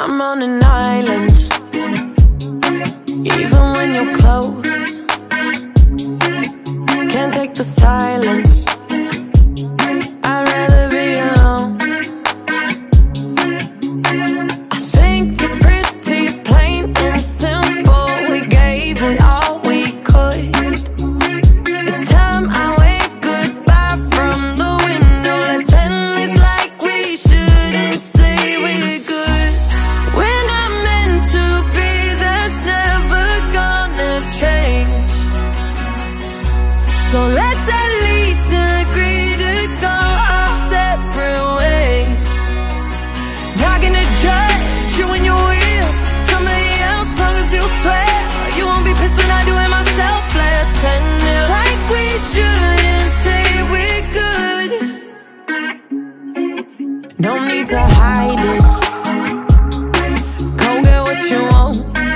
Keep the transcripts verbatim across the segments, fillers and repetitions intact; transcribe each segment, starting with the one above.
I'm on an island, even when you're close. Can't take the silence, I'd rather be alone. I think it's pretty plain and simple. We gave it all we could. It's time I wave goodbye from the window. Let's end this like we shouldn't say we're good. We're not meant to be, that's never gonna change. So let's at least agree to go our separate ways. Not gonna judge you when you're with somebody else, long as you swear you won't be pissed when I do it myself. Let's end it like we shouldn't say we're good. No need to hide it, go get what you want.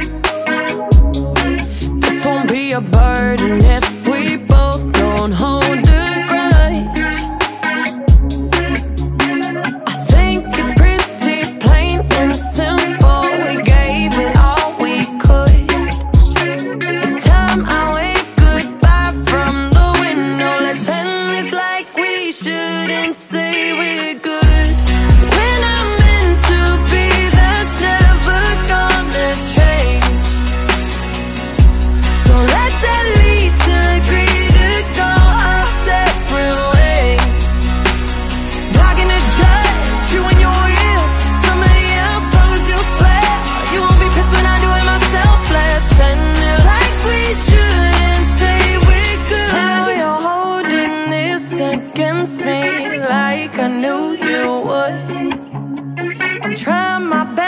This won't be a burden if we both don't hold a grudge. I think it's pretty plain and simple. We gave it all we could. It's time I wave goodbye from the window. Let's end this like we shouldn't say we're good. We're not meant to be, that's never gonna change. So let's at least agree to go our separate ways. Not gonna judge you when you're with somebody else, long as you swear you won't be pissed when I do it myself. Let's end it like we shouldn't say we're good. Now you're holding this against me like I knew you would. I'm trying my best